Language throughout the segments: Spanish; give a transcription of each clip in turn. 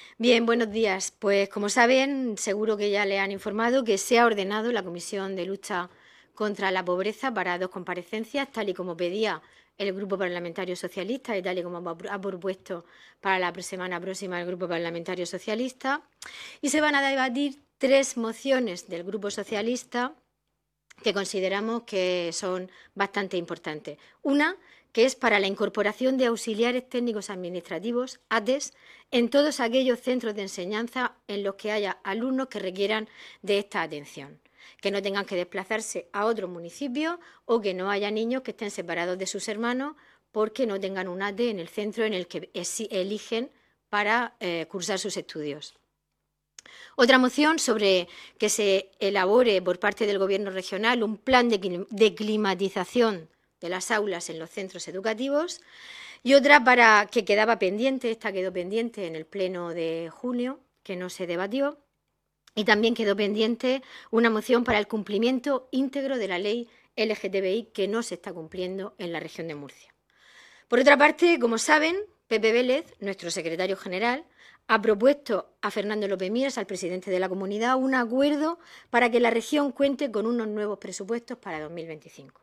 Bien, buenos días. Pues como saben, seguro que ya le han informado que se ha ordenado la Comisión de Lucha contra la Pobreza para 2 comparecencias, tal y como pedía el Grupo Parlamentario Socialista y tal y como ha propuesto para la semana próxima el Grupo Parlamentario Socialista. Y se van a debatir 3 mociones del Grupo Socialista que consideramos que son bastante importantes. Una, que es para la incorporación de auxiliares técnicos administrativos, ATES, en todos aquellos centros de enseñanza en los que haya alumnos que requieran de esta atención, que no tengan que desplazarse a otro municipio o que no haya niños que estén separados de sus hermanos porque no tengan un ATE en el centro en el que eligen para cursar sus estudios. Otra moción sobre que se elabore por parte del Gobierno regional un plan de climatización de las aulas en los centros educativos y otra para que quedaba pendiente, esta quedó pendiente en el pleno de junio, que no se debatió, y también quedó pendiente una moción para el cumplimiento íntegro de la ley LGTBI que no se está cumpliendo en la región de Murcia. Por otra parte, como saben, Pepe Vélez, nuestro secretario general, ha propuesto a Fernando López Miras, al presidente de la comunidad, un acuerdo para que la región cuente con unos nuevos presupuestos para 2025.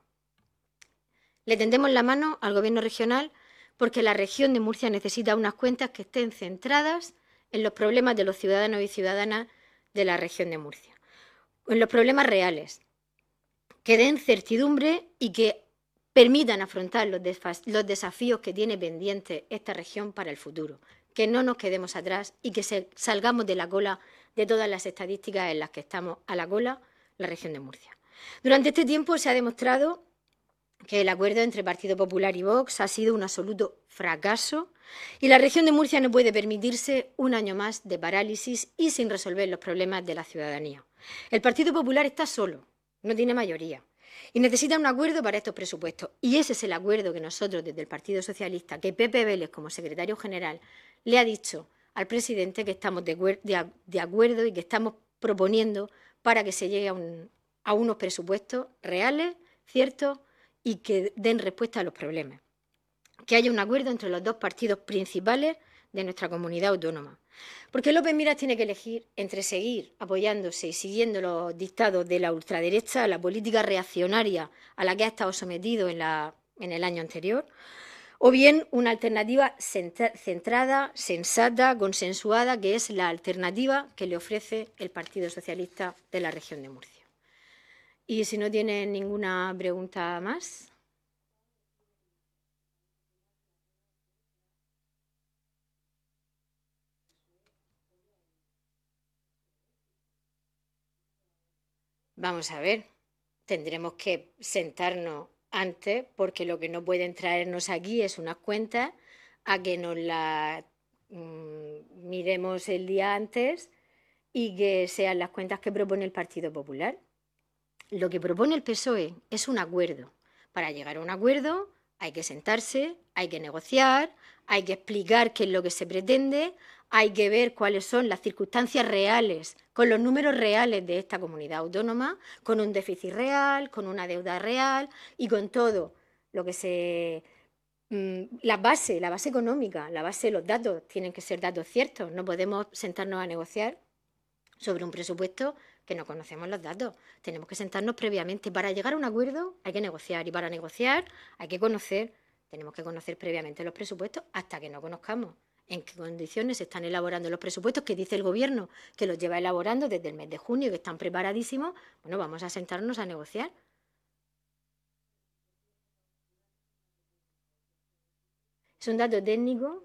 Le tendemos la mano al Gobierno regional porque la región de Murcia necesita unas cuentas que estén centradas en los problemas de los ciudadanos y ciudadanas de la región de Murcia, en los problemas reales, que den certidumbre y que permitan afrontar los desafíos que tiene pendiente esta región para el futuro, que no nos quedemos atrás y que salgamos de la cola de todas las estadísticas en las que estamos a la cola la región de Murcia. Durante este tiempo se ha demostrado que el acuerdo entre Partido Popular y Vox ha sido un absoluto fracaso y la región de Murcia no puede permitirse un año más de parálisis y sin resolver los problemas de la ciudadanía. El Partido Popular está solo, no tiene mayoría y necesita un acuerdo para estos presupuestos. Y ese es el acuerdo que nosotros desde el Partido Socialista, que Pepe Vélez como secretario general le ha dicho al presidente que estamos de acuerdo y que estamos proponiendo para que se llegue a unos presupuestos reales, ciertos y que den respuesta a los problemas. Que haya un acuerdo entre los 2 partidos principales de nuestra comunidad autónoma. Porque López Miras tiene que elegir entre seguir apoyándose y siguiendo los dictados de la ultraderecha, la política reaccionaria a la que ha estado sometido en el año anterior, o bien una alternativa centrada, sensata, consensuada, que es la alternativa que le ofrece el Partido Socialista de la región de Murcia. Y si no tienen ninguna pregunta más. Vamos a ver, tendremos que sentarnos antes porque lo que no pueden traernos aquí es unas cuentas a que nos las miremos el día antes y que sean las cuentas que propone el Partido Popular. Lo que propone el PSOE es un acuerdo. Para llegar a un acuerdo hay que sentarse, hay que negociar, hay que explicar qué es lo que se pretende, hay que ver cuáles son las circunstancias reales, con los números reales de esta comunidad autónoma, con un déficit real, con una deuda real y con todo lo que la base económica, la base de los datos, tienen que ser datos ciertos. No podemos sentarnos a negociar sobre un presupuesto que no conocemos los datos. Tenemos que sentarnos previamente. Para llegar a un acuerdo hay que negociar y para negociar hay que tenemos que conocer previamente los presupuestos hasta que no conozcamos en qué condiciones se están elaborando los presupuestos que dice el Gobierno que los lleva elaborando desde el mes de junio y que están preparadísimos. Bueno, vamos a sentarnos a negociar. Es un dato técnico.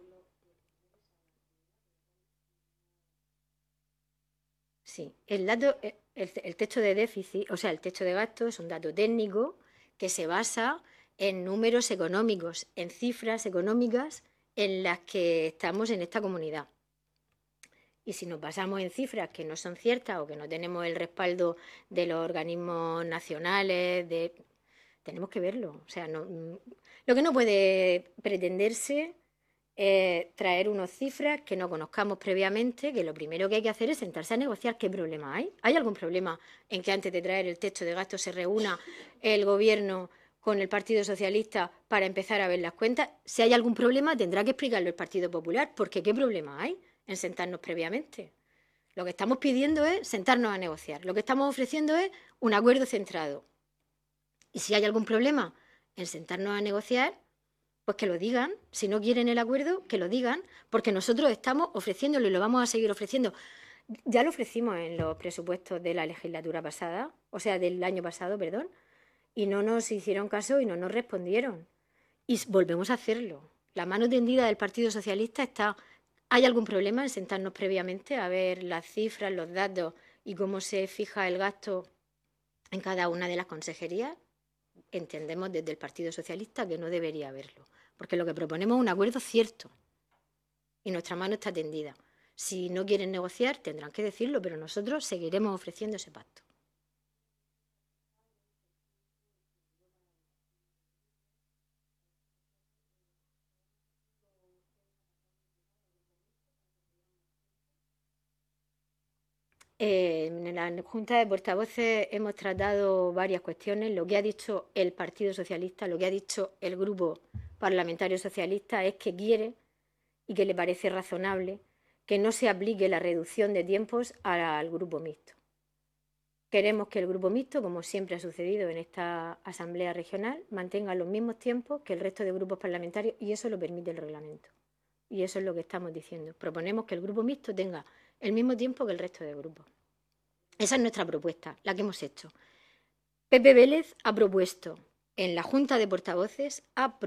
Sí, el techo de déficit, o sea, el techo de gasto es un dato técnico que se basa en números económicos, en cifras económicas en las que estamos en esta comunidad. Y si nos basamos en cifras que no son ciertas o que no tenemos el respaldo de los organismos nacionales, tenemos que verlo. O sea, lo que no puede pretenderse traer unas cifras que no conozcamos previamente, que lo primero que hay que hacer es sentarse a negociar qué problema hay. ¿Hay algún problema en que antes de traer el techo de gasto se reúna el Gobierno con el Partido Socialista para empezar a ver las cuentas? Si hay algún problema tendrá que explicarlo el Partido Popular, porque ¿qué problema hay? en sentarnos previamente. Lo que estamos pidiendo es sentarnos a negociar. Lo que estamos ofreciendo es un acuerdo centrado. Y si hay algún problema en sentarnos a negociar, pues que lo digan. Si no quieren el acuerdo, que lo digan, porque nosotros estamos ofreciéndolo y lo vamos a seguir ofreciendo. Ya lo ofrecimos en los presupuestos de la legislatura pasada, o sea, del año pasado, perdón, y no nos hicieron caso y no nos respondieron. Y volvemos a hacerlo. La mano tendida del Partido Socialista está... ¿Hay algún problema en sentarnos previamente a ver las cifras, los datos y cómo se fija el gasto en cada una de las consejerías? Entendemos desde el Partido Socialista que no debería haberlo, porque lo que proponemos es un acuerdo cierto y nuestra mano está tendida. Si no quieren negociar, tendrán que decirlo, pero nosotros seguiremos ofreciendo ese pacto. En la Junta de Portavoces hemos tratado varias cuestiones. Lo que ha dicho el Partido Socialista, lo que ha dicho el Grupo Parlamentario Socialista es que quiere y que le parece razonable que no se aplique la reducción de tiempos al Grupo Mixto. Queremos que el Grupo Mixto, como siempre ha sucedido en esta Asamblea Regional, mantenga los mismos tiempos que el resto de grupos parlamentarios y eso lo permite el reglamento. Y eso es lo que estamos diciendo. Proponemos que el Grupo Mixto tenga el mismo tiempo que el resto de grupos. Esa es nuestra propuesta, la que hemos hecho. Pepe Vélez ha propuesto en la Junta de Portavoces,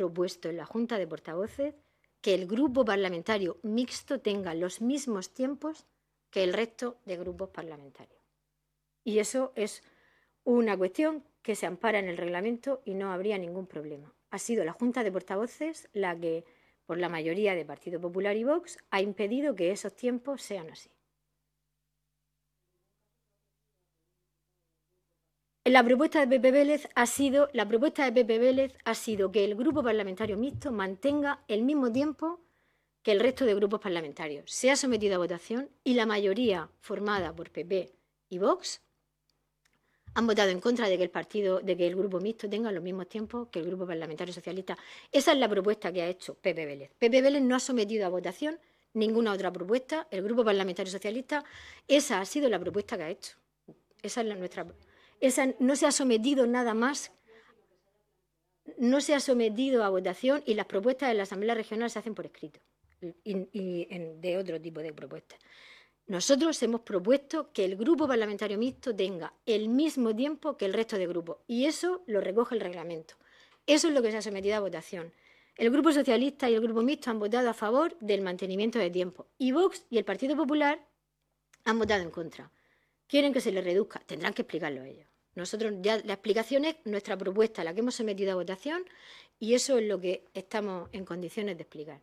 que el Grupo Parlamentario Mixto tenga los mismos tiempos que el resto de grupos parlamentarios. Y eso es una cuestión que se ampara en el reglamento y no habría ningún problema. Ha sido la Junta de Portavoces la que, por la mayoría de Partido Popular y Vox, ha impedido que esos tiempos sean así. La propuesta de Pepe Vélez ha sido que el Grupo Parlamentario Mixto mantenga el mismo tiempo que el resto de grupos parlamentarios. Se ha sometido a votación y la mayoría formada por PP y Vox han votado en contra de que el Grupo Mixto tenga los mismos tiempos que el Grupo Parlamentario Socialista. Esa es la propuesta que ha hecho Pepe Vélez. Pepe Vélez no ha sometido a votación ninguna otra propuesta. El Grupo Parlamentario Socialista, esa ha sido la propuesta que ha hecho. Esa es nuestra propuesta. Esa no se ha sometido nada más, no se ha sometido a votación y las propuestas de la Asamblea Regional se hacen por escrito y de otro tipo de propuestas. Nosotros hemos propuesto que el Grupo Parlamentario Mixto tenga el mismo tiempo que el resto de grupos y eso lo recoge el reglamento. Eso es lo que se ha sometido a votación. El Grupo Socialista y el Grupo Mixto han votado a favor del mantenimiento de tiempo y Vox y el Partido Popular han votado en contra. Quieren que se les reduzca, tendrán que explicarlo ellos. Nosotros ya la explicación es nuestra propuesta, la que hemos sometido a votación, y eso es lo que estamos en condiciones de explicar.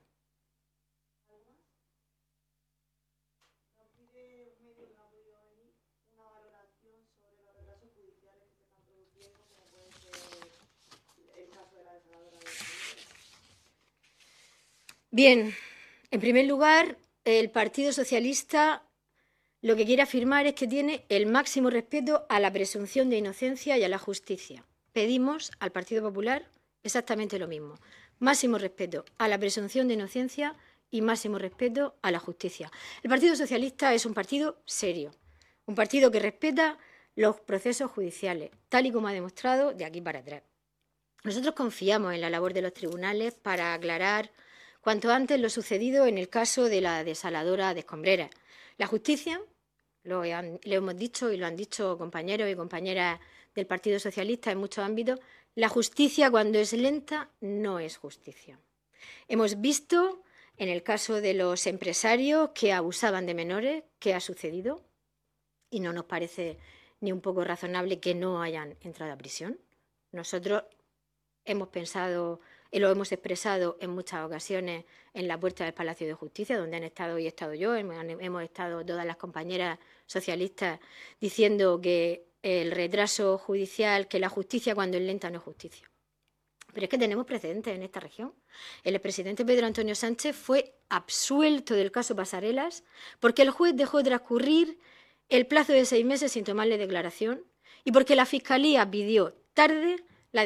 Bien, en primer lugar, el Partido Socialista lo que quiere afirmar es que tiene el máximo respeto a la presunción de inocencia y a la justicia. Pedimos al Partido Popular exactamente lo mismo. Máximo respeto a la presunción de inocencia y máximo respeto a la justicia. El Partido Socialista es un partido serio, un partido que respeta los procesos judiciales, tal y como ha demostrado de aquí para atrás. Nosotros confiamos en la labor de los tribunales para aclarar cuanto antes lo sucedido en el caso de la desaladora de Escombreras. La justicia, lo hemos dicho y lo han dicho compañeros y compañeras del Partido Socialista en muchos ámbitos, la justicia cuando es lenta no es justicia. Hemos visto en el caso de los empresarios que abusaban de menores, que ha sucedido, y no nos parece ni un poco razonable que no hayan entrado a prisión. Nosotros hemos pensado y lo hemos expresado en muchas ocasiones en la puerta del Palacio de Justicia, donde han estado y he estado yo, hemos estado todas las compañeras socialistas diciendo que el retraso judicial, que la justicia cuando es lenta no es justicia. Pero es que tenemos precedentes en esta región. El expresidente Pedro Antonio Sánchez fue absuelto del caso Pasarelas porque el juez dejó transcurrir el plazo de 6 meses sin tomarle declaración y porque la Fiscalía pidió tarde la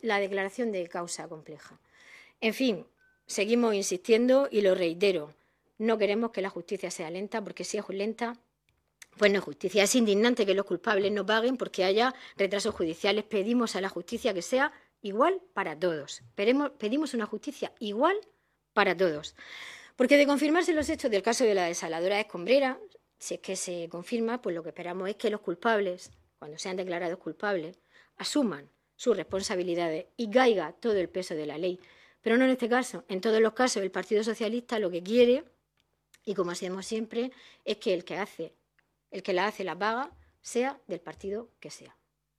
declaración de causa compleja. En fin, seguimos insistiendo y lo reitero. no queremos que la justicia sea lenta, porque si es lenta, pues no es justicia. Es indignante que los culpables no paguen porque haya retrasos judiciales. Pedimos a la justicia que sea igual para todos. Pedimos una justicia igual para todos. Porque de confirmarse los hechos del caso de la desaladora Escombrera, si es que se confirma, pues lo que esperamos es que los culpables, cuando sean declarados culpables, asuman sus responsabilidades y caiga todo el peso de la ley. Pero no en este caso. En todos los casos, el Partido Socialista lo que quiere, y como hacemos siempre, es que el que la hace la paga, sea del partido que sea.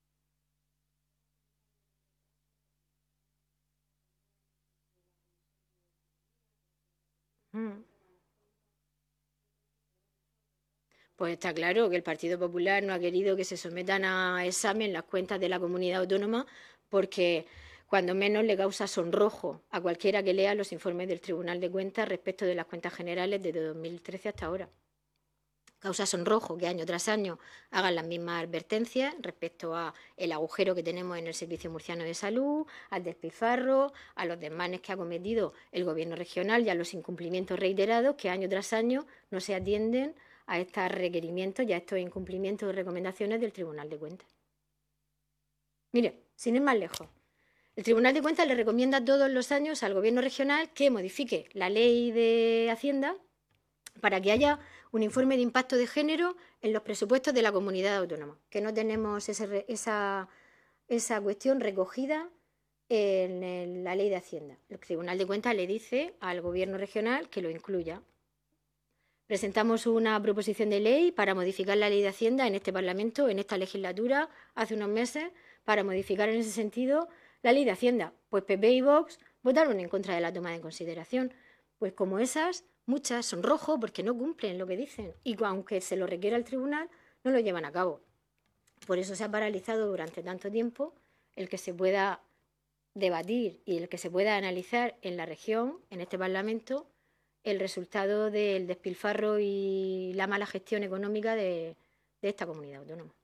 Pues está claro que el Partido Popular no ha querido que se sometan a examen las cuentas de la comunidad autónoma porque cuando menos le causa sonrojo a cualquiera que lea los informes del Tribunal de Cuentas respecto de las cuentas generales desde 2013 hasta ahora. Causa sonrojo que año tras año hagan las mismas advertencias respecto a el agujero que tenemos en el Servicio Murciano de Salud, al despilfarro, a los desmanes que ha cometido el Gobierno regional y a los incumplimientos reiterados que año tras año no se atienden a estos requerimientos y a estos incumplimientos y recomendaciones del Tribunal de Cuentas. Mire, sin ir más lejos, el Tribunal de Cuentas le recomienda todos los años al Gobierno regional que modifique la ley de Hacienda para que haya un informe de impacto de género en los presupuestos de la comunidad autónoma, que no tenemos esa cuestión recogida en la ley de Hacienda. El Tribunal de Cuentas le dice al Gobierno regional que lo incluya. Presentamos una proposición de ley para modificar la ley de Hacienda en este Parlamento, en esta legislatura, hace unos meses, para modificar en ese sentido la ley de Hacienda. Pues PP y Vox votaron en contra de la toma en consideración. Pues como esas, muchas son rojo porque no cumplen lo que dicen y aunque se lo requiera el tribunal, no lo llevan a cabo. Por eso se ha paralizado durante tanto tiempo el que se pueda debatir y el que se pueda analizar en la región, en este Parlamento, el resultado del despilfarro y la mala gestión económica de esta comunidad autónoma.